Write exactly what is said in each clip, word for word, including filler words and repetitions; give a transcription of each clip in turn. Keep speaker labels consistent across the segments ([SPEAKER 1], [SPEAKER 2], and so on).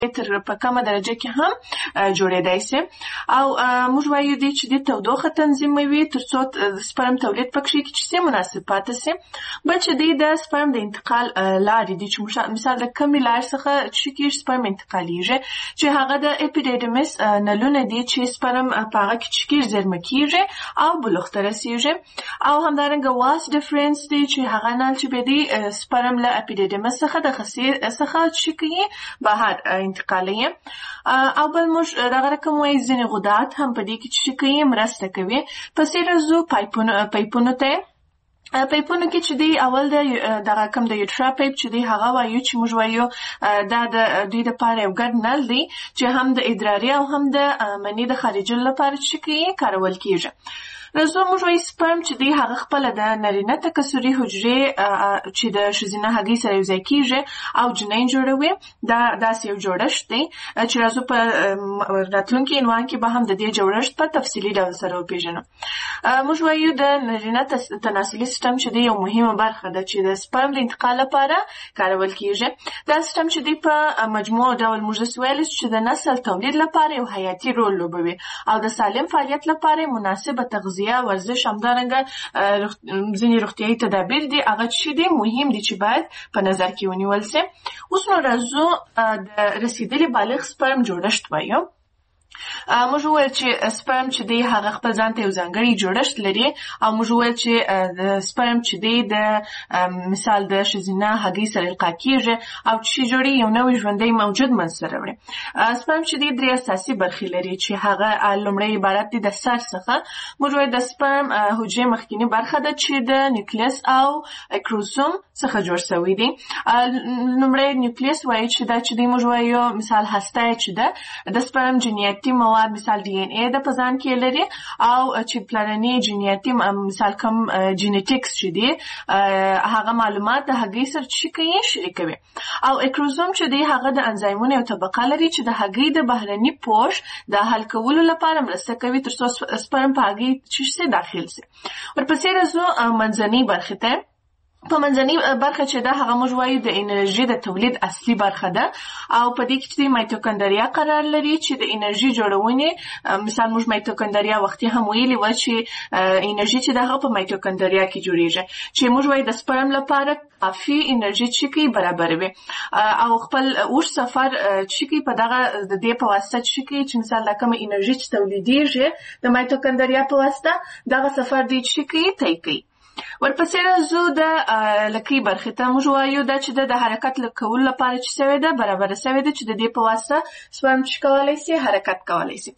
[SPEAKER 1] تر په کمه درجه کې هم جوړېدای سي او موږ وایو دی چې د تودوخه تنظیموي ترڅو سپرم تولید پکې کې چې مناسب پاتې سي. بل چې دی د سپرم د انتقال لارې دي چې مثال د کمې لارې څخه چې کې سپرم انتقالیږي چې هغه د اپیډیډیمس نلونه دي چې سپرم په هغه کې چې کې زیرمه کیږي او بلوغ ته رسیږي او همدارنګه واس ډیفرنس دی چې هغه نل چې به دی سپرم له اپیډیډیمس څخه د خصي څخه چې کې بهر انتقالي او بل موږ دغه رقم وایي ځینې غدات هم په دې کې چې کوي مرسته کوي. پسې راځو پایپونو پایپونو ته پایپونو کې چې دی اول د دغه کم د یوټرا پایپ چې دی هغه وایو چې موږ وایو دا د دوی لپاره یو ګډ نل دی چې هم د ادراري او هم د مني د خارجولو لپاره چې کوي کارول کیږي. راځو موږ وایو سپرم چې دی هغه خپل د نارینه تکثري حجرې چې د ښځینه هګۍ سره یوځای کیږي او جنین جوړوي دا داسې یو جوړښت دی چې راځو په راتلونکي عنوان کې به هم د دې جوړښت په تفصیلي ډول سره وپېژنو. موږ وایو د نارینه تناسلي سیستم چې دی یو مهمه برخه ده چې د سپرم د انتقال لپاره کارول کیږي. دا سیستم چې دی په مجموع ډول موږ ویل چې د نسل تولید لپاره یو حیاتي رول لوبوي او د سالم فعالیت لپاره مناسبه تغذیه یا ورزش همدارنګه ځینې روغتیایي تدابیر دي هغه چې دي مهم دي چې باید په نظر کې ونیول سي. اوس نو راځو د رسیدلي بالغ سپرم جوړښت وایو. موږ وویل چې سپرم چې دی هغه خپل ځان ته یو ځانګړی جوړښت لري او موږ وویل چې د سپرم چې دی د مثال د ښځینه هګۍ سره القا کیږي او چې جوړي یو نوی ژوندی موجود منځته راوړي. سپرم چې دی درې اساسي برخې لري چې هغه لومړی عبارت دی د سر څخه. موږ وایو د سپرم حجرې مخکینی برخه ده چې د نیوکلیس او کروموسوم څخه جوړ شوی دی. لومړی نیوکلیس وایي چې دا چې دی موږ وایو مثال هسته چې ده د سپرم جنیاتي مواد مثال ډي ان اي د پزان کې لري او چې پلاني جنیاتي مثال کوم جینټیکس چې دی هغه معلومات د هګۍ سره چې کوي شریکوي او کروموسوم چې دی هغه د انزایمونو یو طبقه لري چې د هګۍ د بهرني پوښ د حل کولو لپاره مرسته کوي ترڅو سپرم په هګۍ چې داخل شي. ورپسې راځو منځنۍ برخې ته. په منځنۍ برخه چې ده هغه موږ وایو د انرژي د تولید اصلي برخه ده او په دې کې چې مایتوکاندریا قرار لري چې د انرژي جوړونې مثال موږ مایتوکاندریا وختي هم ویلي و چې انرژي چې ده هغه په مایتوکاندریا کې جوړیږي چې موږ وایو د سپرم لپاره کافي انرژي چې کی برابروي او خپل اوږد سفر چې کی په دغه د دې په واسطه چې کی چې مثال د کوم انرژي چې تولیدېږي د مایتوکاندریا په واسطه دغه سفر دی چې کی طی کوي. ورپسې راځو د لکۍ برخې ته. موږ وایو دا چې د حرکت کولو لپاره چې شوې ده برابره شوې ده چې د دې په واسطه سپرم چې کولی شي حرکت کولی شي.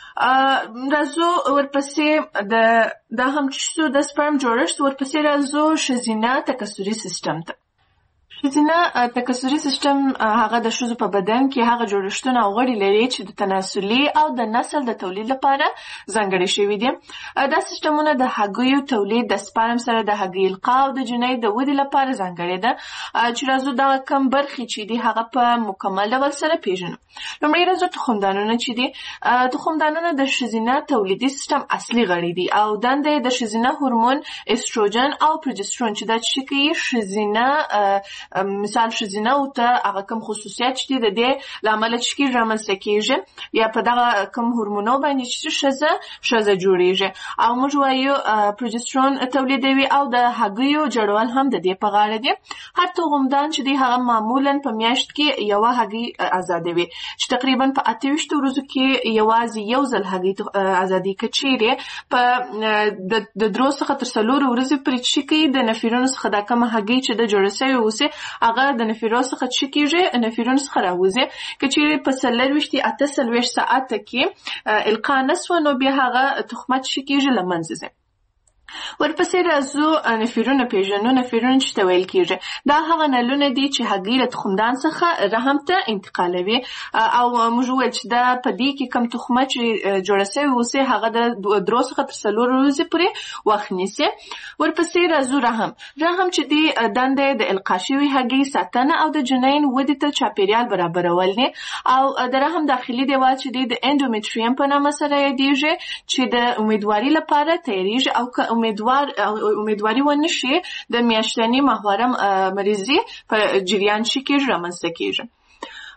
[SPEAKER 1] راځو ورپسې د دا هم چې د سپرم جوړښت. ورپسې راځو ښځینه تکثري سیستم ته. ښځینه تکثري سیستم هغه د ښځو په بدن کې هغه جوړښتونه او غړي لري چې د تناسلي او د نسل د تولید لپاره ځانګړي شوي دي. دا سیستمونه د هګیو تولید د سپرم سره د هګۍ القا او د جنۍ د ودې لپاره ځانګړي ده چې راځو دغه کم برخې چې دي هغه په مکمل ډول سره پیژنو. لومړی راځو تخمدانونه چې دي. تخمدانونه د ښځینه تولیدي سیستم اصلي غړي دي او دنده یې د ښځینه هورمون استروجن او پروجسترون چې دا چې کوي ښځینه مثال ښځینه او ته هغه کوم خصوصیات چې د دې لامل چې کی رامنځته کیږي یا په دغه کوم هورمونو باندې چې ښځه ښځه جوړیږي او موږ وایو پروجسترون تولیدوي او د هګیو جوړول هم د دې په غاړه دي. هر تخمدان چې دی هغه معمولا په میاشت کې یو هګۍ آزادوي چې تقریبا په اته ویشت ورځو کې یوازې یو ځل هګۍ آزادي کچيري په د درو څخه تر څلورو ورځې پرې چې کی د نفرونو څخه د کوم هګۍ چې د جوړ شوی اوسه هغه د نفرونو څخه چې کیږي نفرونو څخه راوځي کچيري په څلورويشت اته څلويشت ساعت کې القا نسو نو بیا هغه تخمت چې کیږي لمنځه. ورپسې راځو نفرونه پیژنو. نفرونه چې ته ویل کیږي دا هغه نلونه دي چې هګۍ له تخمدان څخه رحم ته انتقالوي او موږ ویل چې دا په دې کې کوم تخمه چې جوړه شوې اوسه هغه د درو څخه تر څلورو ورځې پورې وخت نیسي. ورپسې راځو رحم. رحم چې دی دنده د القا شوې هګۍ ساتنه او د جنین ودې ته چاپیریال برابرول دي او د رحم داخلي دیوال چې دی د اندومټریوم په نامه سره یادیږي چې د امیدواري لپاره تیاریږي او امیدوار امیدواري ونه شي د میاشتني ماهواره مریضي په جریان کې رامنځته کیږي.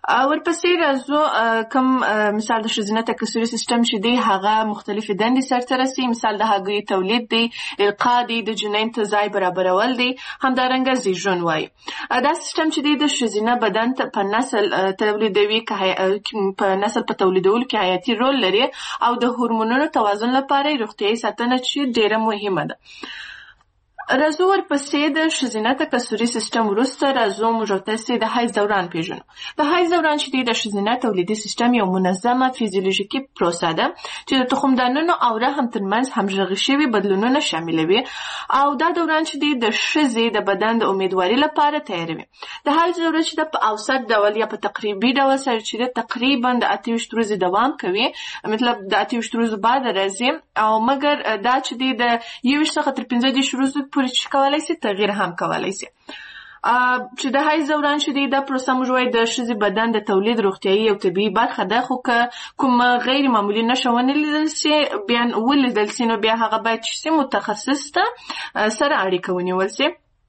[SPEAKER 1] ورپسې راځو کوم مثال د ښځینه تکثري سیستم چې دی هغه مختلفې دندې سرته رسي. مثال د هګیو تولید دی، القا دی، د جنین ته ځای برابرول دی، همدارنګه زیږون وایي. دا سیستم چې دی د ښځینه بدن ته په نسل تولیدوي په نسل په تولیدولو کې حیاتي رول لري او د هورمونونو توازن لپاره روغتیایي ساتنه چې ډیره مهمه ده. راځو ورپسې د ښځینه تکثري سیستم وروسته راځو موږ او تاسې د حیض دوران پیژنو. د حیض دوران چې دی د ښځینه تولیدي سیستم یو منظمه فیزیولوژیکي پروسه ده چې د تخمدانونو او رحم ترمنځ همغږي شوي بدلونونه شاملوي او دا دوران چې دی د ښځې د بدن د امیدواري لپاره تیاروي. د حیض دوره چې ده په اوسط ډول یا په تقریبي ډول سره چې ده تقریبا د اته ویشت ورځې دوام کوي، مطلب د اته ویشت ورځو بعد راځي او مګر دا چې دی د یو ویشت څخه تر پنځه دېرش ورځو پورې چې کولای شي تغییر هم کولای شي. چې د حیض دوران چې دی دا پروسه موږ وایو د ښځې بدن د تولید روغتیایي او طبیعي برخه ده، خو که کومه غیر معمولي نښه ونه لیدل شي بیا ولیدل شي نو بیا هغه باید چې متخصص ته سره اړیکه ونیول شي.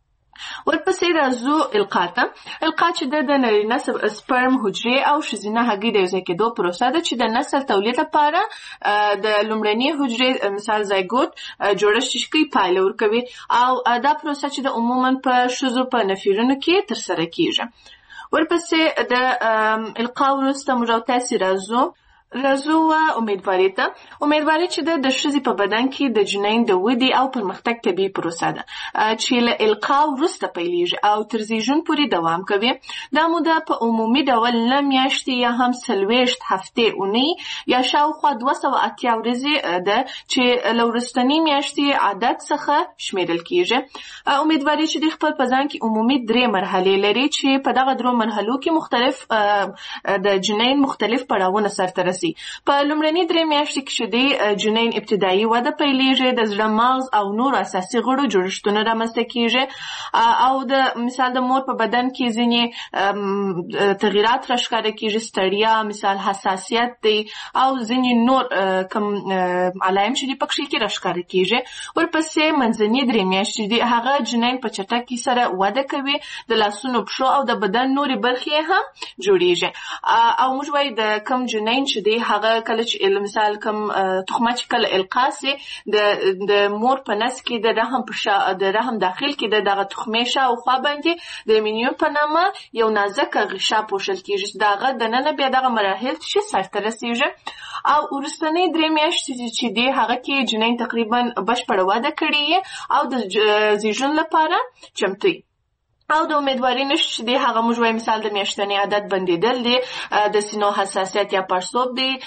[SPEAKER 1] ورپسې راځو القا ته. القا چې ده د نارینه سپرم حجرې او ښځینه هګۍ د یوځای کېدو پروسه ده چې د نسل تولید لپاره د لومړنۍ حجرې مثال زایګوت جوړښت چې کوي پایله ورکوي او دا پروسه چې د عموما په ښځو په نفرونو کې ترسره کیږي. ورپسې د القا وروسته موږ او تاسې راځو راځو امیدواري ته. امیدواري چې ده د ښځې په بدن کې د جنین د ودې او پرمختګ طبیعي پروسه ده چې له القا وروسته پیلېږي او تر زیږون پورې دوام کوي. دا موده په عمومي ډول نه میاشتې یا هم څلوېښت هفتې اونۍ یا شاوخوا دوه سوه اتیا ورځې ده چې له وروستنۍ میاشتې عادت څخه شمیرل کیږي. امیدواري چې د خپل په ځان کې عمومي درې مرحلې لري چې په دغه درو مرحلو کې مختلف د جنین مختلف پړاوونه سرته رسي. په لومړنۍ درې میاشتې کې چې دی جنین ابتدایي وده پیلېږي، د زړه، مغز او نورو اساسي غړو جوړښتونه رامنځته کیږي او د مثال د مور په بدن کې ځینې تغییرات راښکاره کیږي، ستړیا، مثال حساسیت دی او ځینې نور کوم علایم چې دي پکښې کې راښکاره کیږي. ورپسې منځنۍ درې میاشتې دي هغه جنین په چټکۍ سره وده کوي، د لاسونو، پښو او د بدن نورې برخې هم جوړیږي او موږ وایو د کوم جنین چې دی هغه کله چې مثال کوم تخمه چې کله القا سي د د مور په نس کې د رحم په شا د رحم داخل کې د دغه تخمې شاوخوا باندې د امینیون په نامه یو نازکه غشا پوښل کیږي. دغه دننه بیا دغه مراحل چې سرته رسیږي او وروستنۍ درې میاشتې چې دی هغه کې جنین تقریبا بشپړه وده کړې او د زیږون لپاره چمتو او د امیدواري نښې چې دی هغه موږ وایو مثال د میاشتنۍ عادت بندېدل دی، د سینو حساسیت یا پړسوب دی،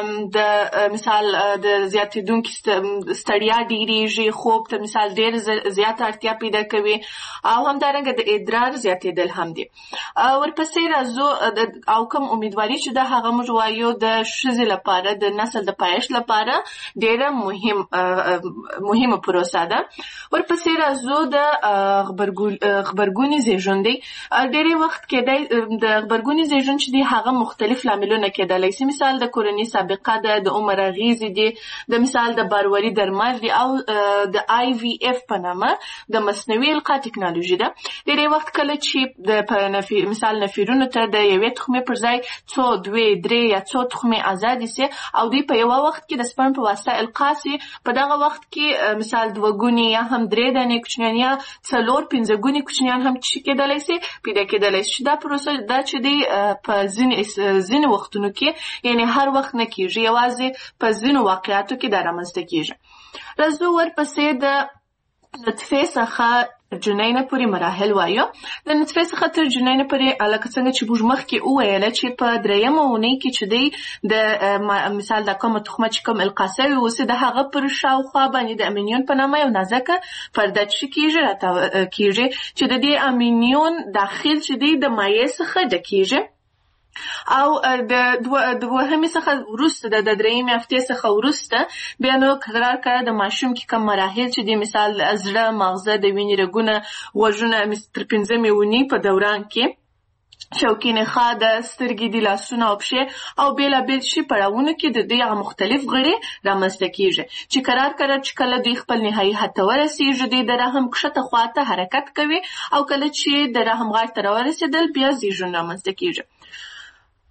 [SPEAKER 1] د مثال د زیاتېدونکي ستړیا ډېرېږي، خوب ته مثال ډېر زیاته اړتیا پیدا کوي او همدارنګه د ادرار زیاتېدل هم دی. ورپسې راځو او کوم امیدواري چې ده هغه موږ وایو د ښځې لپاره د نسل د پایښت لپاره ډېره مهم مهمه پروسه ده. ورپسې راځو د غبرګون زیږون دی. ډېری وخت کېدای د غبرګوني زیږون چې دی هغه مختلف لاملونه کېدلی شي، مثال د کورنۍ سابقه ده، د عمر اغېزې دي، د مثال د بارواري درمل دي او د آی وي اف په نامه د مصنوعي القا ټکنالوژي ده. ډېری وخت کله چې د په مثال نفرونو ته د یوې تخمې پر ځای څو دوې درې یا څو تخمې ازادې سي او دوی په یوه وخت کې د سپرم په واسطه القا سي، په دغه وخت کې مثال دوه ګونې یا هم درې دانې کوچنیان یا څلور پنځه ګونې کوچنیان هم چې کېدلی شي پیدا کېدلی شي. دا پروسه دا چې دی په ځینې وختونو کې یعنې هر وخت نه کېږي، یوازې په ځینو واقعاتو کې دا رامنځته کېږي. راځو ورپسې د نطفې څخه جنینه پورې مراحل وایو. د نطفې څخه تر جنینه پورې لکه څنګه چې موږ مخکې وویله چې په درېیمه اونۍ کې چې دی د مثال د کومه تخمه چې کوم القا سوي اوسي د هغه پر شاوخوا باندې د امینیون په نامه یو نازکه پرده چې کېږي راته کېږي چې د دې امینیون داخل چې دی د مایع څخه ډکېږي او د دوهمې څخه وروسته د درېیمې هفتې څخه وروسته بیا نو قرار کړه د ماشوم کې کوم مراحل چې د مثال زړه، مغزه، د وینې رګونه، غوږونه تر پنځمې اونۍ په دوران کې شوکي نخاع د سترګې دي، لاسونه او پښې او بېلابېل شي پړاوونو کې د دې هغه مختلف غړي رامنځته کېږي چې قرار کړه چې کله دوی خپل نهایي حد ته ورسېږي دوی د رحم کښته خواته حرکت کوي او کله چې د رحم غاړې ته راورسېدل بیا زیږون رامنځته کېږي.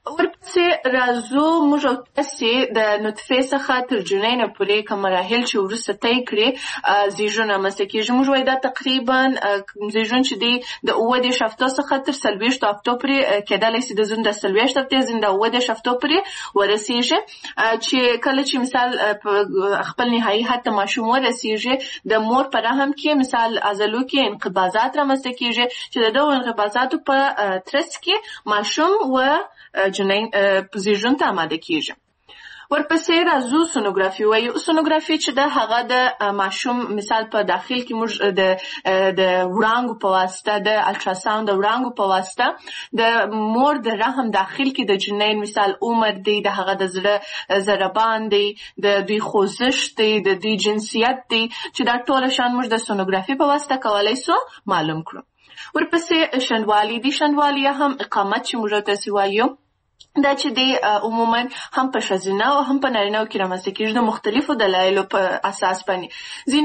[SPEAKER 1] ورپسې راځو موږ او تاسې د نطفې څخه تر جنۍ نه پورې کوم مراحل چې وروسته طی کړي زیږون رامنځته کېږي. موږ وایو دا تقریبا زیږون چې دی د اووه دېرش هفتو څخه تر څلوېښتو هفتو پورې کېدلی شي د زیږون د څلوېښت هفتې ځینې د اووه دېرش هفتو پورې ورسېږي، چې کله چې مثال خپل نهایي حد ته ماشوم ورسېږي د مور په رحم کې مثال عضلو کې انقباضات رامنځته کېږي چې د دغو انقباضاتو په ترڅ کې ماشوم و جنین زیږون ته آماده کېږي. ورپسې راځو سونوګرافي وایو. سونوګرافي چې ده هغه د ماشوم مثال په داخل کې موږ د د وړانګو په واسطه د الټراساوند د وړانګو په واسطه د مور د رحم داخل کې د جنین مثال عمر دی، د هغه د زړه ضربان دی، د دوی خوځښت دی، د دوی جنسیت دی، چې دا ټوله شان موږ د سونوګرافي په واسطه کولی سو معلوم کړو. ورپسې شنډوالي دی. شنډوالي هم اقامت چې موږ تاسې وایو دا چې دی عموما هم په ښځینه او هم په نارینه‌و کې رامنځته کېږي د مختلفو دلایلو په اساس باندې.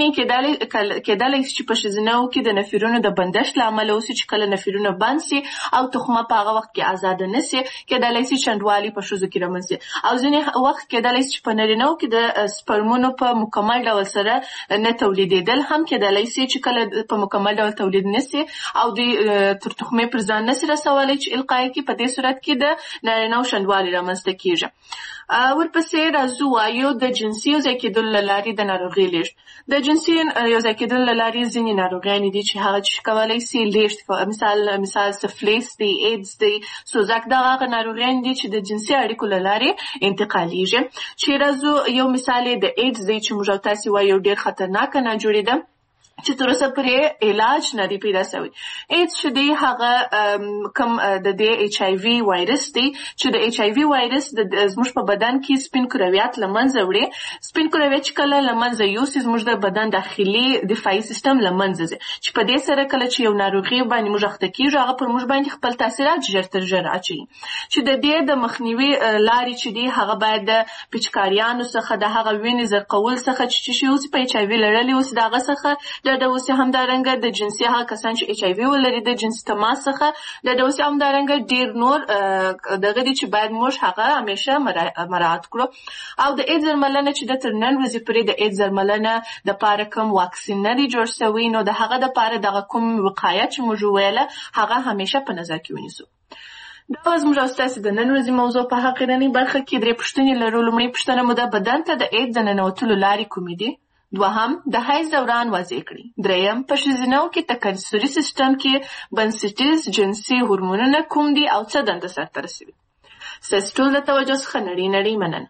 [SPEAKER 1] ځینې کېدلی شي چې په ښځینه‌و کې د نفرونو د بندښت له امله اوسي چې کله نفرونه بند سي او تخمه په هغه وخت کې ازاده نه سي، کېدلی شي شنډوالي په ښځو کې رامنځته سي. او ځینې وخت کېدلی شي چې په نارینه‌و کې د سپرمونو په مکمل ډول سره نه تولیدېدل هم کېدلی شي چې کله په مکمل ډول تولید نه سي او دوی تر تخمې پر ځان نه سي رسولی چې القا یې کړي. په دې صورت کې د نارینه او شنډوالي رامنځته کېږي. ورپسې راځو وایو د جنسي یو ځای کېدلو له لارې د ناروغۍ لېږد. د جنسي یو ځای کېدلو له لارې ځینې ناروغیانې دي چې هغه چې کولی سي لېږد مثال مثال سفلیس دی، ایډز دی، سوزک، دغه هغه ناروغیانې دي چې د جنسي اړیکو له لارې انتقالیږي. چې راځو یو مثال یې د ایډز دی چې موږ او تاسې وایو ډېر خطرناکه ناجوړې ده چې تر اوسه پرې علاج نه دی پیدا شوی. ایډز چې دی هغه کوم د دې ایچ آی وي وایرس دی چې د ایچ آی وي وایرس زموږ په بدن کې سپین کرویات له منځه وړي. سپین کرویات چې کله له منځه یوسي زموږ د بدن داخلي دفاعي سیستم له منځه ځي، چې په دې سره کله چې یو ناروغي باندې موږ اخته کېږو هغه پر موږ باندې خپل تاثیرات ژر تر ژره اچوي. چې د دې د مخنیوي لارې چې دی هغه باید د پچکاریانو څخه د هغه وینې زرقول څخه چې شي اوس په ایچ آی وي لرلي اوس د هغه څخه د دوسي همدارنګه د جنسي هغه کسان چې ایچ آی وي ولري د جنسي تماس څخه د دوسي همدارنګه ډیر نور دغه دي چې باید موږ هغه همیشه مراعات کړو. او د ایډز درملنه چې د تر نن ورځې پورې د ایډز درملنه د پاره کوم واکسین نه دی جوړ شوی، نو د هغه د پاره دغه کوم وقایه چې موږ ویله هغه همیشه په نظر کې ونیسو. دا زموږ او ستاسې د نن ورځې موضوع په حقیقي برخه کې درې پوښتنې لرو. لومړۍ پوښتنه مو ده بدن ته د ایډز د ننوتلو لارې کومې دي؟ دوهم د حیض دوران واضح کړي. دریم په ښځینه‌و کې تکثري سیستم کې بنسټیز جنسي هورمونونه کوم دي او څه دنده سرته رسوي؟ ستاسو ټول د توجه څخه نړۍ نړۍ مننه.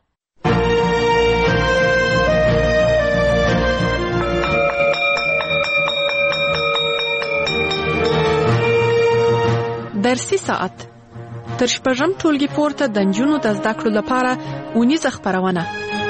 [SPEAKER 2] درسي ساعت تر شپږم ټولګي پورته د نجونو د زده کړو لپاره اونیزه خپرونه.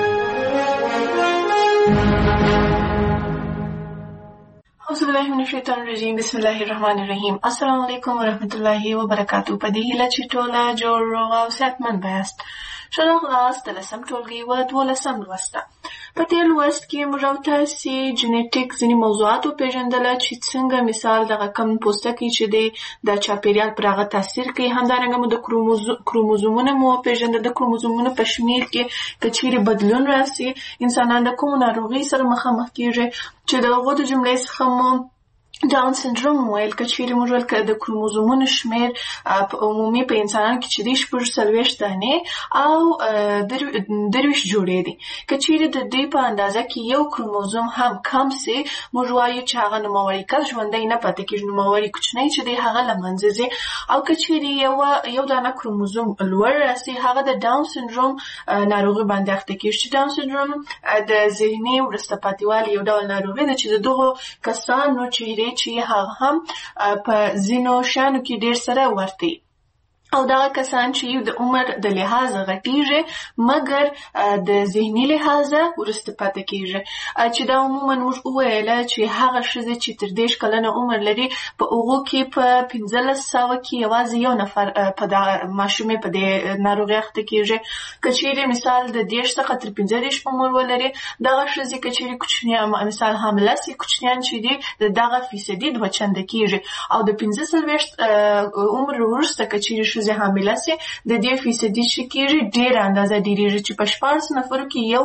[SPEAKER 1] أعوذ بالله من الشیطان الرجیم. بسم الله الرحمن الرحیم. السلام علیکم ورحمت الله وبرکاته. په دې هیله چې ټوله جوړ روغ او صحتمند یاست. ښه راغلاست د لسم ټولګي و دولسم لوست ته. په دې لوست کې موږ او تاسې جنیټیک ځینې موضوعات وپېژندله چې څنګه مثال دغه کم پوستکی چې دی د چاپېریال پر هغه تاثیر کوي. همدارنګه مو د کروموزومونه مو وپېژندل. د کروموزومونو په شمېر کې که چیرې بدلون راسي انسانان د کومو ناروغۍ سره مخامخ کېږي، چې د هغو د جملې څخه مو ډاون سنډروم ویل. که چیرې موږ ویل که د کروموزومونو شمېر په عمومي په انسانانو کې چې دی شپږ څلوېښت دانې او درویشت جوړې دي. که چیرې د دوی په اندازه کې یو کروموزوم هم کم سي موږ وایو چې هغه نوموړی کس ژوندی نه پاتې کېږي، نوموړی کوچنی چې دی هغه له منځه ځي. او که چیرې یو یو دانه کروموزوم لوړ راسي هغه د ډاون سنډروم ناروغي باندې اخته کېږي. چې ډاون سنډروم د ذهني وروسته پاتېوالي یو ډول ناروغي ده چې د دغو کسانو چې چې هغه هم په ځینو شیانو کې ډېر سره ورته او دغه کسان چې د عمر د لحاظه غټیږي مګر د ذهني لحاظه وروسته پاتې کېږي. چې دا عموما موږ وویله چې هغه ښځې چې تر دېرش کلنه عمر لري په هغو کې په پنځلس سوه کې یوازې یو نفر په دغه ماشومې په دې ناروغۍ اخته کېږي. که چیرې مثال د دېرش څخه تر پنځه دېرش عمر ولري دغه ښځې که چیرې کوچنیان مثال حامله سي کوچنیان چې دي د دغه فیصدي دوه چنده کېږي. او د پنځه څلوېښت عمر وروسته که چیرې ښځې ښځې حامله سي د دې فیصدي چې کېږي ډېره اندازه ډېرېږي چې په شپاړس نفرو کې یو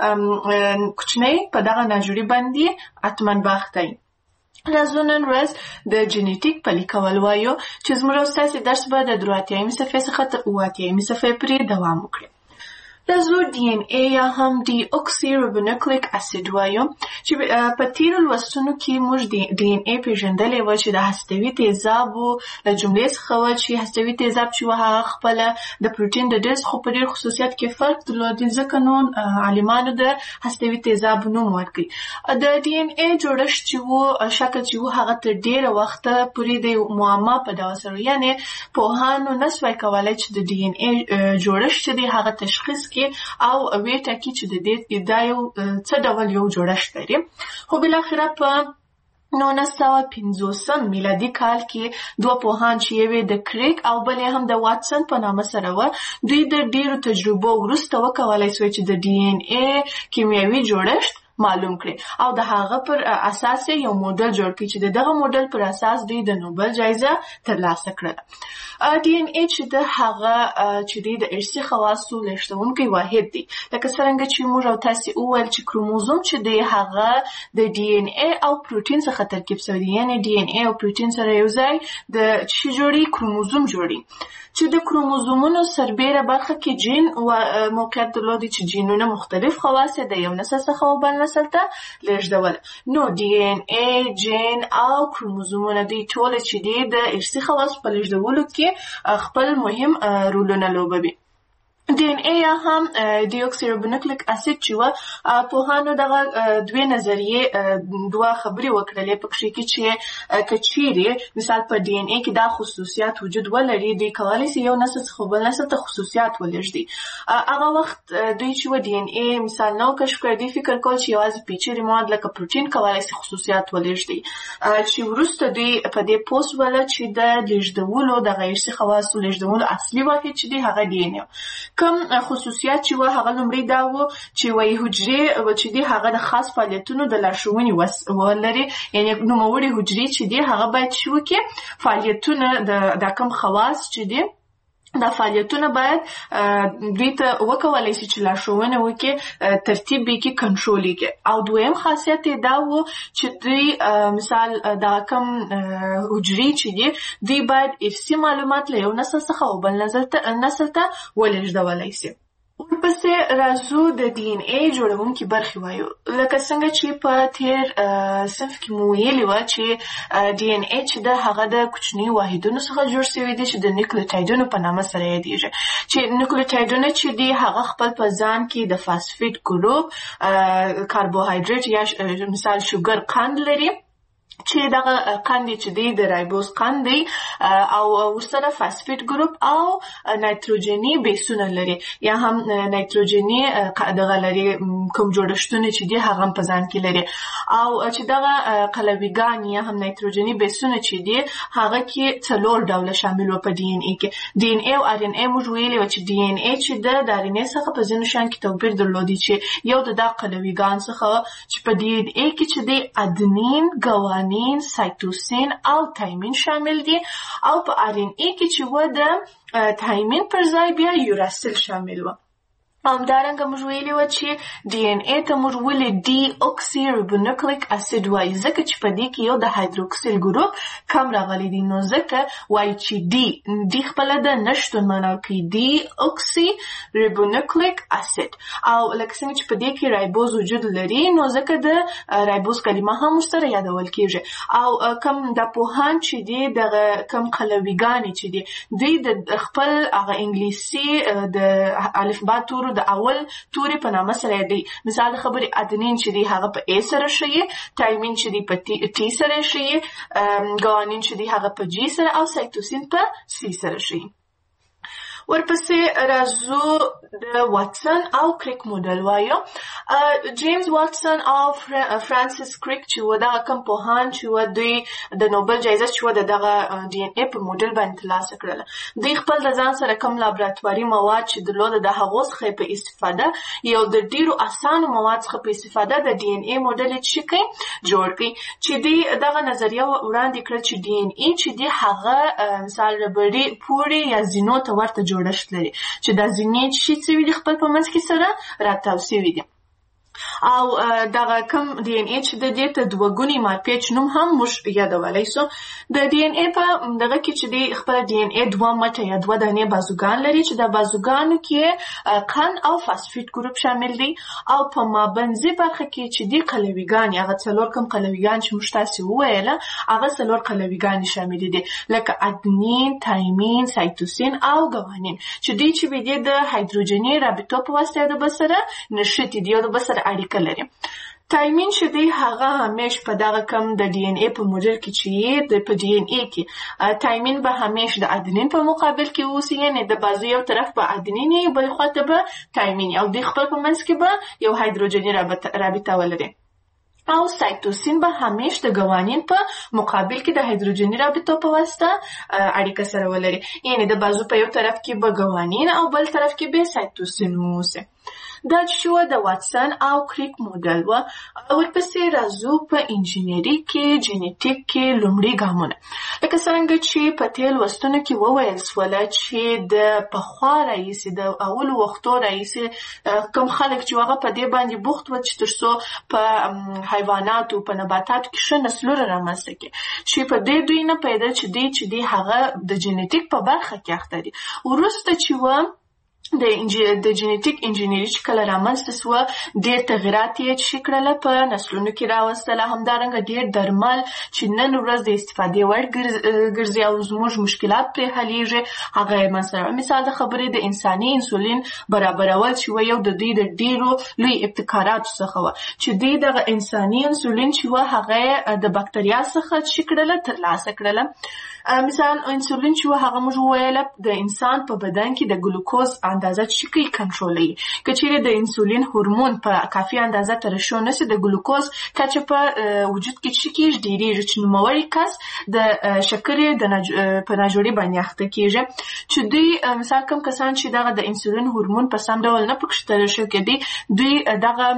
[SPEAKER 1] کوچنی په دغه ناجوړي باندې حتما باخته وي. راځو نن ورځ د جینیټیک پلي کول وایو چې زموږ او ستاسې درس به د درې اتیایمې صفحې څخه تر اووه اتیایمې صفحې پورې دوام وکړي. راځو ډي ان اے یا هم ډي اوکسي رایبونوکلیک اسید وایو چې په تیرو لوستونو کې موږ ډي ان اے پیژندلی وه چې د هستوي تیزابو له جملې څخه وه چې هستوي تیزاب چې وه هغه خپله د پروټین د ډیز خو په ډېر خصوصیات کې فرق درلودی ځکه نو عالمانو د هستوي تیزاب نوم ورکړي. د ډي ان اے جوړښت چې و شکل چې و هغه تر ډېره وخته پورې د معما په ډول سره یعنې پوهانو نسوای کولی چې د ډي ان اے جوړښت چې دی هغه تشخیص کې او وی ټاکي چې د دې دا یو څه ډول یو جوړښت لري. خو بالاخره په نولس سوه پنځوسم میلادي کال کې دوه پوهان چې یو د کریک او بل هم د واټسن په نامه سره و دوی د ډیرو تجربو وروسته وکولای شوی چې د ډي ان اے کیمیاوي جوړښت معلوم کړي او د هغه پر اساس یو موډل جوړ کړي چې دغه موډل پر اساس دوی د نوبل جایزه ترلاسه کړه. ډي ان اے چې د هغه چې د ارثي خواصو لېږدونکی واحد دی لکه څرنګه چې موږ او تاسې وویل چې کروموزوم چې دی هغه د ډي ان اے او پروټین څخه ترکیب شوی دی یعنې ډي ان اے او پروټین سره یو ځای د څه جوړي کروموزوم جوړي چې د کروموزومونو سربیره برخه کې جین موقعیت درلودي چې جینونه مختلف خواص د یو نسل څخه و بل نسل ته لېږدول. نو ډي ان اے جین او کروموزومونه دوی ټول چې دي د ارثي خواصو په لېږدولو کې خپل مهم رولونه لوبوي. ډي ان اے یا هم ډي اوکسي رایبونوکلیک اسید چې وه پوهانو دغه دوې نظریې دوه خبرې وکړلې په کښې کې چې که چیرې مثال په ډي ان اے کې دا خصوصیات وجود ولري دوی کولی سي یو نسل څخه بل نسل ته خصوصیات ولېږدي. هغه وخت دوی چې وه ډي ان اے مثال نه و کشف کړی دوی فکر کول چې یوازې پیچلي مواد لکه پروټین کولی سي خصوصیات ولېږدي چې وروسته دوی په دې پوه سوله چې د لېږدولو دغه ارثي خواصو لېږدولو اصلي واحد چې دی هغه ډي ان اے کوم خصوصیات چې و هغه لومړی دا و چې وایي حجرې چې دي هغه د خاص فعالیتونو د لارښوونې ولري یعنې نوموړي حجرې چې دي هغه باید چې وکړي فعالیتونه د کوم خواص چې دي دا فعالیتونه باید دوی ته وکولای شي چې لارښوونه وکړي ترتیب یې کړي کنټرول یې کړي. او دویم خاصیت یې دا و چې دوی مثال دا کوم حجرې چې دي دوی باید ارثي معلومات له یو نسل څخه او بل نسل ته ولېږدولی شي. ورپسې راځو د ډي ان اے جوړونکي برخې وایو لکه څنګه چې په تېر صنف کې مو ویلي وه چې ډي ان اے چې د هغه د کوچنیو واحدونو څخه جوړ شوي دي چې د نیوکلیوټایډونو په نامه سره یادېږي چې نیوکلیوټایډونه چې دي هغه خپل په ځان کې د فاسفیټ ګروپ کاربوهایډریټ یا مثال شوګر قند لري چې دغه قند چې دی د رایبوز قند دی او ورسره فاسفیټ ګروپ او نایتروجني بیسونه لري یا هم نایتروجني دغه لري کوم جوړښتونه چې دی هغه په ځان کې لري او چې دغه قلویګان یا هم نایتروجني بیسونه چې دی هغه کې څلور ډوله شامل و په ډي ان اے کې. ډي ان اے او ار ان اے موږ ویلي و چې ډي ان اے چې د ار ان اے څخه په ځینو شیانو کې توپیر درلودي چې یو د دغه قلویګان څخه چې په ډي ان اے کې چې دی ادنین ګوانین سایتوسین او تایمین شامل دي او په ار ان اے کې چې و د تایمین پر ځای بیا یوراسیل شامل و. همدارنګه موږ ویلي وه چې ډي ان اے ته موږ ولې ډي اوکسي رایبونوکلیک اسید وایي ځکه چې په دې کې یو د هایدروکسیل ګروپ کم راغلی دی نو ځکه وایي چې ډي ډي خپله د نشتون معنا کوي ډي اوکسي رایبونوکلیک اسید او لکه څنګه چې په دې کې رایبوز وجود لري نو ځکه د رایبوز کلمه هم ورسره یادول کېږي او کم د پوهان چې دي دغه کم قلویګانې چې دي دوی د خپل هغه انګلیسي د الفبا تورو د اول توري په نامه سره دی مثال د خبرې ادنین چې دی هغه په ا سره ښیي تایمین چې دی په ټي سره ښیي ګوانین چې دی هغه په جی سره او سایتوسین په سی سره ښیي. ورپسې راځو د واټسن او کریک موډل وایو. جیمز واټسن او فرانسیس کریک چې و دغه کوم پوهان چې و دوی د نوبل جایزه چې و د دغه ډي ان اے په موډل باندې ترلاسه کړله. دوی خپل د ځان سره کوم لابراتواري مواد چې درلوده د هغو څخه په استفاده یو د ډیرو اسانو مواد څخه په استفاده د ډي ان اے موډل یې چې کوي جوړ کړي چې دوی دغه نظریه وړاندې کړه چې ډي ان اے چې دی هغه مثال ربړي پوړې یا زینو ته ورته جوړښت لري چې دا زینې چې څه وي خپل په منځ کې سره راتاو شوي دي او دغه کوم ډي ان اے چې د دې ته دوه ګونی مارپیچ نوم هم موږ یادولی سو. د ډي ان اے په دغه کې چې دی خپل ډي ان اے دوه مټه یا دوه دانې بازوګان لري چې د بازوګانو کې قند او فاسفیټ ګروپ شامل دي او په مابنځي برخه کې چې دی قلویګان هغه څلور کوم قلویګان چې موږ تاسو وویله هغه څلور قلویګان شامل دي لکه ادنین، تایمین، سایتوسین او ګوانین چې دوی چې ویدي د هایدروجني رابطو په واسطه د بسره نښتي دي او د بسره اړیکه لري. تایمین چې دی هغه همیش په دغه کم د ډي ان اے په موډل کې چې د په ډي ان اے کې تایمین به همیش د ادنین په مقابل کې اوسي یعنی د بازو یو طرف په ادنین یې بل خواته به تایمین او د خپل په منځ کې به یو هایدروجني رابطه ولري او سایتوسین به همیش د ګوانین په مقابل کې د هایدروجني رابطو په واسطه اړیکه سره ولري یعنی د بازو په یو طرف کې به ګوانین او بل طرف کې به سایتوسین اوسي. دا چې د واټسن او کریک موډل و ورپسې راځو په انجینری کې جینیټیک کې لومړي ګامونه لکه څنګه چې په تېر لوستونو کې وویل سوله چې د پخوا راهیسې د اولو وختو راهیسې کوم خلک چې هغه په دې باندې بوخت و چې تر څو په حیواناتو په نباتاتو کې ښه نسلونه رامنځته کړي چې په دې دوی نه پیدا چې دی چې دی هغه د جینیټیک په برخه کې اخته دي. وروسته چې و د د جینیټیک انجینری چې کله رامنځته سوه ډېر تغیرات یې چې کړله په نسلونو کې راوستله همدارنګه ډېر درمل چې نن ورځ د استفادې وړ ګرځي او زموږ مشکلات پرې حلیږي هغه یې مثلا مثال د خبرې د انساني انسولین برابرول چې و یو د دوی د ډېرو لوی ابتکاراتو څخه وه چې دوی دغه انساني انسولین چې و هغه د بکتریا څخه چې کړله ترلاسه کړله. مثال انسولین چې و هغه موږ وویله د انسان په بدن کې د ګلوکوز اندازه چې کوي کنټرولوي که چیرې د انسولین هورمون په کافي اندازه ترشح نشي د ګلوکوز کچه په وجود کې چې کېږي ډېرېږي چې نوموړی کس د شکرې د په ناجوړي باندې اخته کېږي چې دوی مثال کوم کسان چې دغه د انسولین هورمون په سم ډول نه پکې ترشح کېدي دوی دغه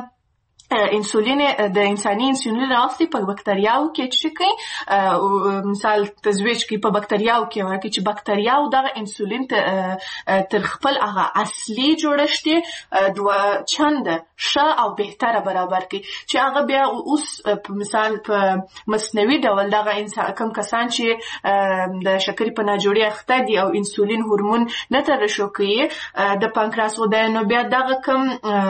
[SPEAKER 1] انسولین د انساني انسولین راوستي په بکتریاو کې چې کوي مثال تزویج کوي په بکتریاو کې ورکړي چې بکتریاو دغه انسولین تر خپل هغه اصلي جوړښت دوه چنده ښه او بهتره برابر کړي چې هغه بیا اوس په مثال په مصنوعي ډول دغه کوم کسان چې د شکرې په ناجوړي اخته دي او انسولین هورمون نه ترشح کوي د پانکراس غده نو بیا دغه کوم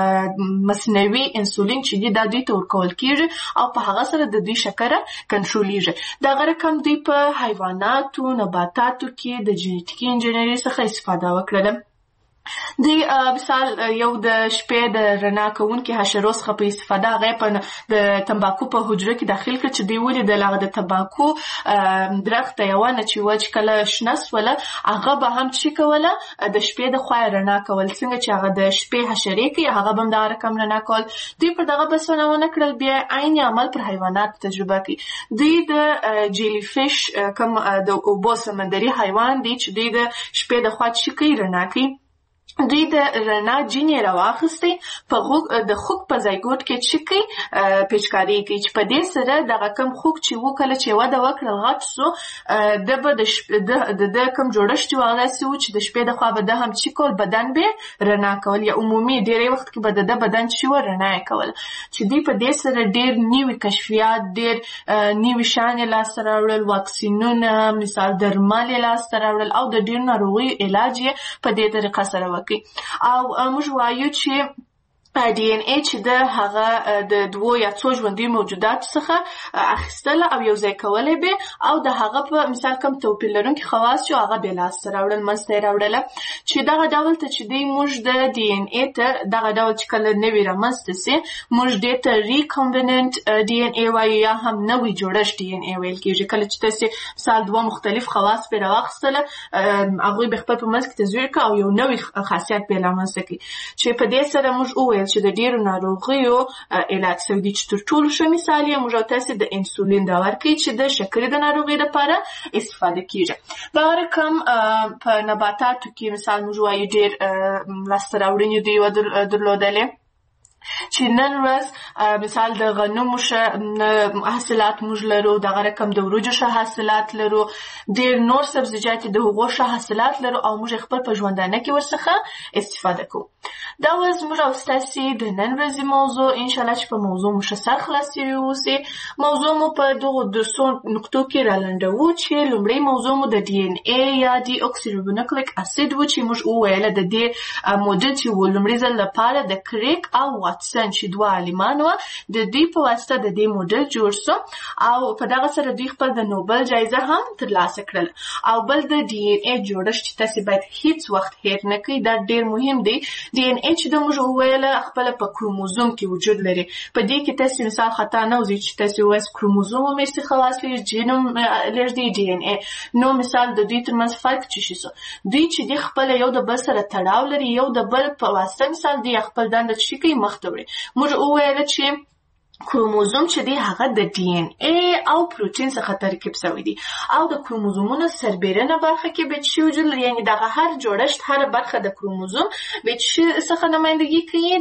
[SPEAKER 1] مصنوعي انسولین چې دی دا دوی ته ورکول کېږي او په هغه سره د دوی شکره کنټرولېږي. دغه رقم دوی په حیواناتو نباتاتو کې د جینیټیکي انجینري څخه استفاده وکړله. دوی مثال یو د شپې د رڼا کوونکي حشرو څخه په استفاده هغه په د تمباکو په حجره کې داخل کړ چې دوی ولیدل هغه د تمباکو درخت ته یو ونه چې و چې کله شنه سوله هغه به هم چې کوله د شپې د خوا رڼا کول څنګه چې هغه د شپې حشرې کوي هغه به هم دغه رقم رڼا کول. دوی پر دغه بس ونه کړل بیا عین عمل پر حیواناتو تجربه کوي. دوی د جیلی فیش کوم د اوبو سمندري حیوان دی چې دوی د شپې د خوا چې کوي رڼا کوي دوی د رڼا جینې راواخیستې په خوک د خوک په زایګوټ کې چې کوي پیچکاري کوي چې په دې سره دغه کوم خوک چې و کله چې وده وکړل غټ سو د به د د کوم جوړښت چې هغه داسې و چې د شپې د خوا به ده هم چې کول بدن به رڼا کول یا عمومي ډېری وخت کې به د ده بدن چې و رڼا یې کول چې دوی په دې سره ډېر نوي کشفیات ډېر نوي شیان لاسته راوړل واکسینونه مثال درمل یې لاسته راوړل او د ډېرو ناروغیو علاج یې په دې طریقه سره او موږ وایو چې ډي ان اي چې د هغه د دوو یا څو ژوندیو موجوداتو څخه اخیستله او یو ځای کولی به او د هغه په مثال کوم توپیر لرونکي خواص چې هغه بې لاسته راوړل منځته یې راوړله چې دغه ډول ته چې دی موږ د ډي ان اي ته دغه ډول چې کله نوي رامنځته سي موږ دې ته ریکامبیننټ ډي ان اي وایو یا هم نوي جوړښت ډي ان اي ویل کېږي. کله چې تاسې مثال دوه مختلف خواص پرې راواخیستله هغوی به خپل په منځ کې تزویر کړه او یو نوي خاصیت پرې رامنځته کړي چې په دې سره موږ وویل چې د ډیرو ناروغیو علاج شوی دی. چې تر ټولو ښه مثال یې موږ تاسې د انسولین دا ورکوي چې د شکرې د ناروغۍ لپاره استفاده کیږي. دغه رقم په نباتاتو کې مثال موږ وایو ډېر لاسته راوړنې دوی درلودلې چې نن ورځ مثال د غنمو ښه حاصلات موږ لرو، دغه رقم د وریجو ښه حاصلات لرو، ډېر نور سبزیجات د هغو ښه حاصلات لرو او موږ خپل په ژوندانه کې ورڅخه استفاده کوو. دا اوس زموږ او ستاسې د نن ورځې موضوع انشاءالله چې په موضوع مو ښه سر خلاص شوي اوسې. موضوع مو په دغو درسو نقطو کې رالنډوو چې لومړی موضوع مو د ډي ان اي یا ډي اوکسیریبونوکلیک اسید و چې موږ وویله د دې موډل چې و لومړي ځل لپاره د کریک او واټسن چې دوه عالمان وه د دوی په واسطه د دې موډل جوړ سو او په دغه سره دوی خپل د نوبل جایزه هم ترلاسه کړله. او بل د ډي ان اي جوړښت چې تاسې باید هیڅ وخت هیر نه کوئ، دا ډېر مهم دی. ډي ان اي چې د موږ وویله خپله په کروموزوم کې وجود لري. په دې کې تاسې مثال خطا نه وځي چې تاسې ووایاست کروموزوم هم ارثي خواص لري، جین هم لري ډي ان اي. نو مثال د دوی ترمنځ فرق څه شي سو؟ دوی چې دی خپله یو د بل سره تړاو لري، یو د بل په واسطه مثال دی خپل دنده څه شي کوي مخته وړي. موږ وویله چې کروموزوم چې دی هغه د ډي ان اي او پروتین څخه ترکیب شوی دی او د کروموزومونو سربیرنه برخه کې به څه وجود لري، یعنې دغه هر جوړښت هر برخه د کروموزوم به څه څخه نمایندګي کوي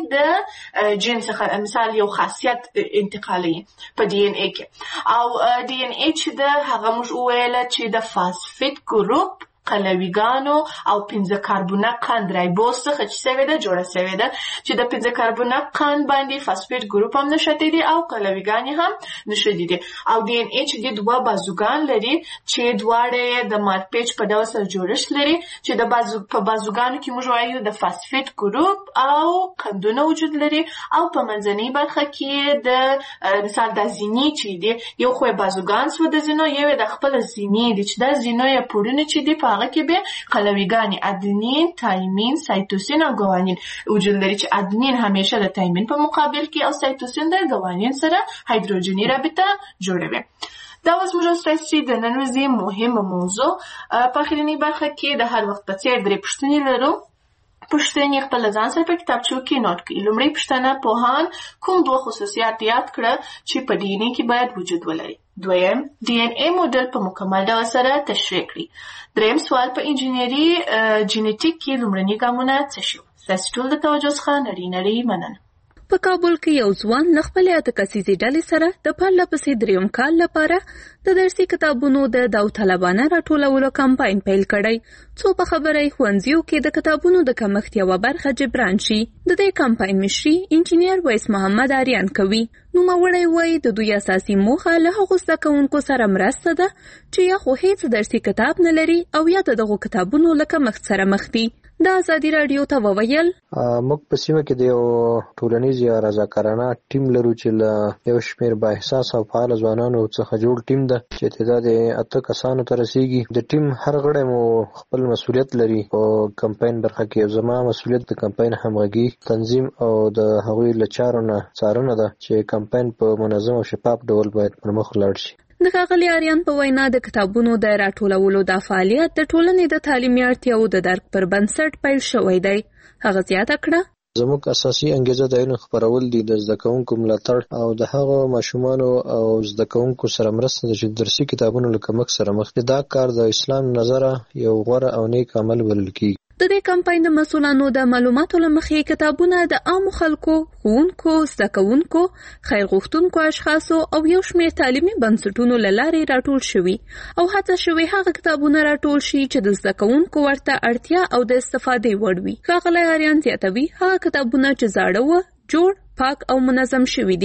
[SPEAKER 1] د جین څخه مثال یو خاصیت انتقالوي په ډي ان اي کې. او ډي ان اي چې ده هغه موږ وویله چې د فاسفیت ګروپ قلویګانو او پنځه کاربونه قند رایبوز څخه چې شوې ده جوړه شوې ده چې د پنځه کاربونه قند باندې فاسفیت ګروپ هم نښتی دی او قلویګانې هم نښتي دي. او ډي ان اي چې دی دوه بازوګان لري چې دواړه یې د مارپیچ په ډول سره جوړښت لري چې د بازو په بازوګانو کې موږ وایو د فاسفیت ګروپ او قندونه وجود لري او په منځنۍ برخه کې د مثال د زینې چې دی یو خو یې بازوګان سو د زینو، یو یې د خپله زینې دی چې دا زینو یې پوړونه چې دی په هغه کې به قلویګانې ادنین، تایمین، سایتوسین او ګوانین وجود لري چې ادنین همیشه د تایمین په مقابل کې او سایتوسین د ګوانین سره هایدروجني رابطه جوړوي. دا اوس موږ ستاسې د نن ورځې مهمه موضوع. په اخرنۍ برخه کې د هر وخت په څېر درې پوښتنې لرو. پوښتنې خپل ځان سره په کتابچو کې نوٹ کړئ. لومړی پوښتنه پوهان کوم دوه خصوصیات یاد کړه چې په ډي ان اي کې باید وجود ولري. دویم ډي ان اي موډل په مکمل ډول سره تشریح کړئ. دریم سوال په انجینري جینیټیک کې لومړني ګامونه څه شول؟ ستاسې ټول د توجه څخه نړۍ نړۍ مننه.
[SPEAKER 2] په کابل کې یو ځوان له خپلې اته کسیزې ډلې سره د پرله پسې درېیم کال لپاره د درسي کتابونو د داوطلبانه راټولولو کمپاین پیل کړی څو په خبره یې ښوونځیو کې د کتابونو د کمښت یوه برخه جبران شي. د دې کمپاین مشري انجینیر ویس محمد آریان کوي. نوموړی وایي د دوی اساسي موخه له هغو زده کوونکو سره مرسته ده چې یا خو هیڅ درسي کتاب نه لري او یا د دغو کتابونو له کمښت سره مخ دي. د ازادي راډیو ته وویل
[SPEAKER 3] موږ په سیمه کې د یو ټولنیز یا رضاکارانه ټیم لرو چې له یو شمېر با احساس او فعال ځوانانو څخه جوړ ټیم ده چې تعداد یې اته کسانو ته رسیږي. د ټیم هر غړی مو خپل مسؤلیت لري په کمپاین برخه کې. زما مسؤلیت د کمپاین همغږي، تنظیم او د هغوی له چارو نه څارنه ده چې کمپاین په منظم او شفاف ډول باید پرمخ ولاړ شي.
[SPEAKER 2] د ښاغلي آریان په وینا د کتابونو د راټولولو دا فعالیت د ټولنې د تعلیمي اړتیاوو د درک پر بنسټ پیل شوی دی. هغه زیاته کړه
[SPEAKER 3] زموږ اساسي انګیزه د علم خپرول دي، د زده کوونکو ملاتړ او د هغو ماشومانو او زده کوونکو سره مرسته ده چې درسي کتابونو له کمښت سره مخ دي. دا کار د اسلام نظره یو غوره او نیک عمل بلل کېږي.
[SPEAKER 2] د دې کمپاین د مسؤلانو د معلوماتو له مخې کتابونه د عامو خلکو، ښوونکو، زده کوونکو، خیر غوښتونکو اشخاصو او یو شمېر تعلیمي بنسټونو له لارې راټول شوي او هڅه شوې هغه کتابونه راټول شي چې د زده کوونکو ورته اړتیا او د استفادې وړ وي. ښاغلی آریان زیاتوي هغه کتابونه چې زاړه وه، جوړ، پاک او منظم شوي دي.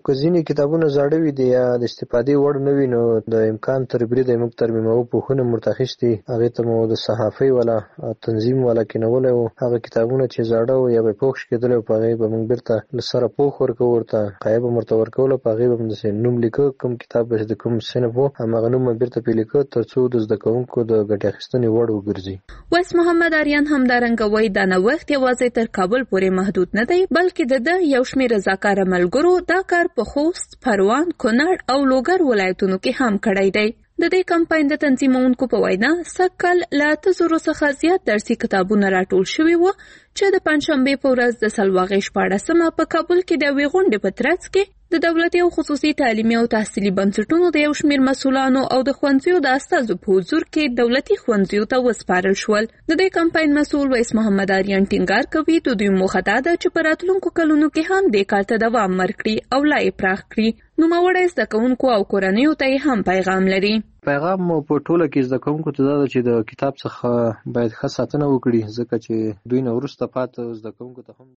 [SPEAKER 3] که ځینې کتابونه زاړه وي دي یا د استفادې وړ نه وي نو د امکان تر بریده موږ ترمیموو پوښونه مو ورته اخیستي، هغې ته مو د صحافۍ والا تنظیم والا کېنولی وو. هغه کتابونه چې زاړه وو یا به یې پوښ کېدلی وو په هغې به موږ بیرته له سره پوښ ورکوو، ورته قایه به مو ورته ورکوله، په هغې به مو داسې نوم لیکه، کوم کتاب به د کوم صنف و هماغه نوم به بیرته پرې لیکه تر څو د زده کوونکو د ګټې اخیستنې وړ وګرځي.
[SPEAKER 2] ویس محمد آریان همدارنګه وایي دا نوښت یوازې تر کابل پورې محدود نه دی، بلکې د ده یو شمېر رضاکاره ملګرو دا کار په خوست، پروان، کونړ او لوګر ولایتونو کې هم کړی دی. د دې کمپاین د تنظیمونکو په وینا سږ کال له اته زرو څخه زیات درسي کتابونه راټول شوي وو چې د پنجشنبې په ورځ د سلواغې شپاړسمه په کابل کې د یوې غونډې په ترڅ کې د دولتي او خصوصي تعلیمي او تحصیلي بنسټونو د یو شمېر مسؤلانو او د ښوونځیو د استازو په حضور کې دولتي ښوونځیو ته وسپارل شول. د دې کمپاین مسؤل ویس محمد آریان ټینګار کوي د دوی موخه دا ده چې په راتلونکو کلونو کې هم دې کار ته دوام ورکړي او لا یې پراخ کړي. نوموړی زده کوونکو او کورنیو ته یې هم پیغام لري.
[SPEAKER 3] پیغام مو په ټوله کې زده کوونکو ته دا ده چې د کتاب څخه باید ښه ساتنه وکړي، ځکه چې دوی نه وروسته پاته زده کوونکو ته هم